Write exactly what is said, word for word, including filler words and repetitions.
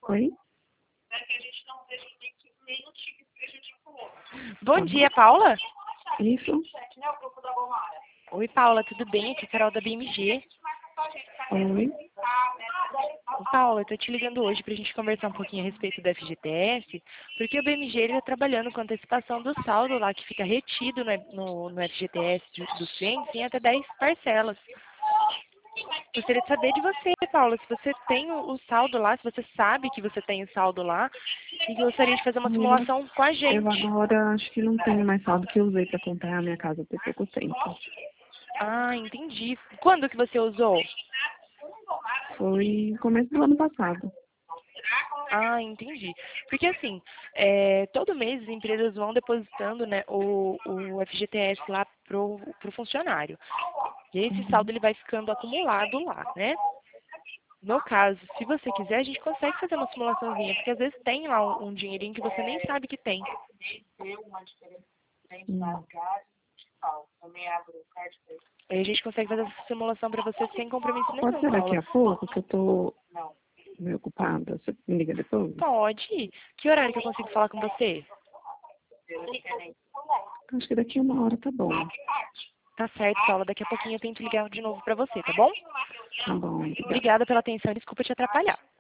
Oi? Bom dia, Paula. Isso? Oi, Paula, tudo bem? Aqui é a Carol da B M G. Oi? Ô, Paula, eu tô te ligando hoje pra gente conversar um pouquinho a respeito do F G T S, porque o B M G ele tá trabalhando com antecipação do saldo lá que fica retido no, no, no F G T S de- dos clientes em até dez parcelas. Gostaria de saber de você, Paula, se você tem o, o saldo lá, se você sabe que você tem o saldo lá, e gostaria de fazer uma Hum, simulação com a Eu gente. agora acho que não tenho mais saldo que eu usei para comprar a minha casa por pouco tempo. Ah, entendi. Quando que você usou? Foi no começo do ano passado. Ah, entendi. Porque assim, é, todo mês as empresas vão depositando, né, o, o F G T S lá pro, pro funcionário. E esse Uhum. saldo ele vai ficando acumulado lá, né? No caso, se você quiser, a gente consegue fazer uma simulaçãozinha, porque às vezes tem lá um, um dinheirinho que você nem sabe que tem. Hum. Aí a gente consegue fazer essa simulação para você sem compromisso Pode nenhum, ser daqui Paula. a pouco, que eu tô meio ocupada. Você me liga depois? Pode. Que horário que eu consigo falar com você? Acho que daqui a uma hora tá bom. Tá certo, Paula. Daqui a pouquinho eu tento ligar de novo para você, tá bom? Tá bom, obrigada. Obrigada pela atenção. Desculpa te atrapalhar.